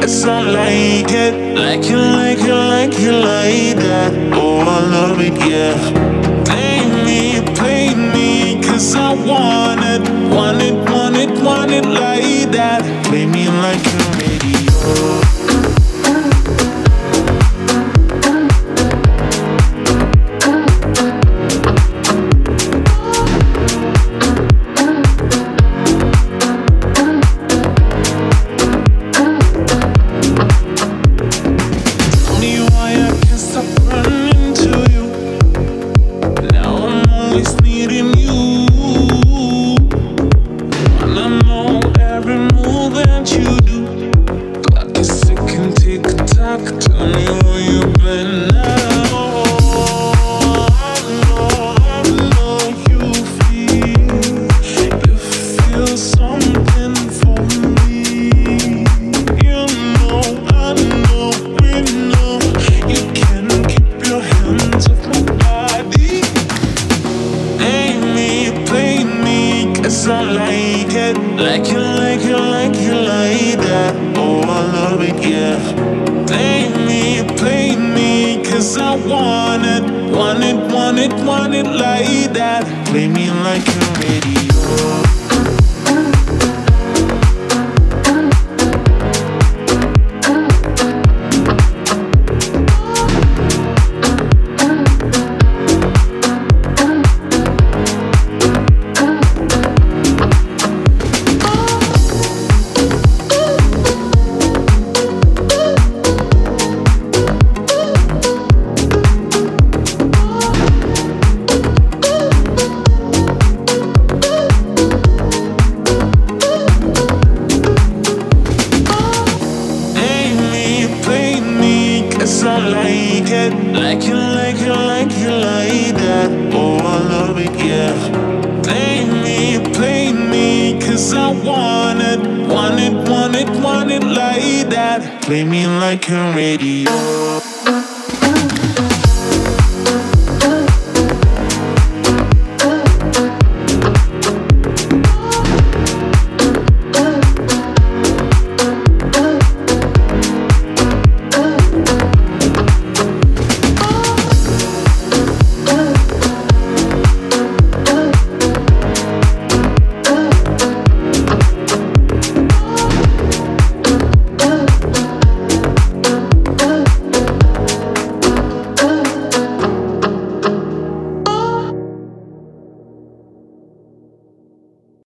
Yes, I like it. Like it, like it, like it, like that. Oh, I love it, yeah. Play me, cause I want it. Want it, want it, want it like that. Play me like a radio. I like it, like it, like it, like it, like that. Oh, I love it, yeah. Play me, cause I want it, want it, want it, want it like that. Play me like a radio. I like it, like it, like it, like it, like that. Oh, I love it, yeah. Play me, cause I want it, want it, want it, want it like that. Play me like a radio.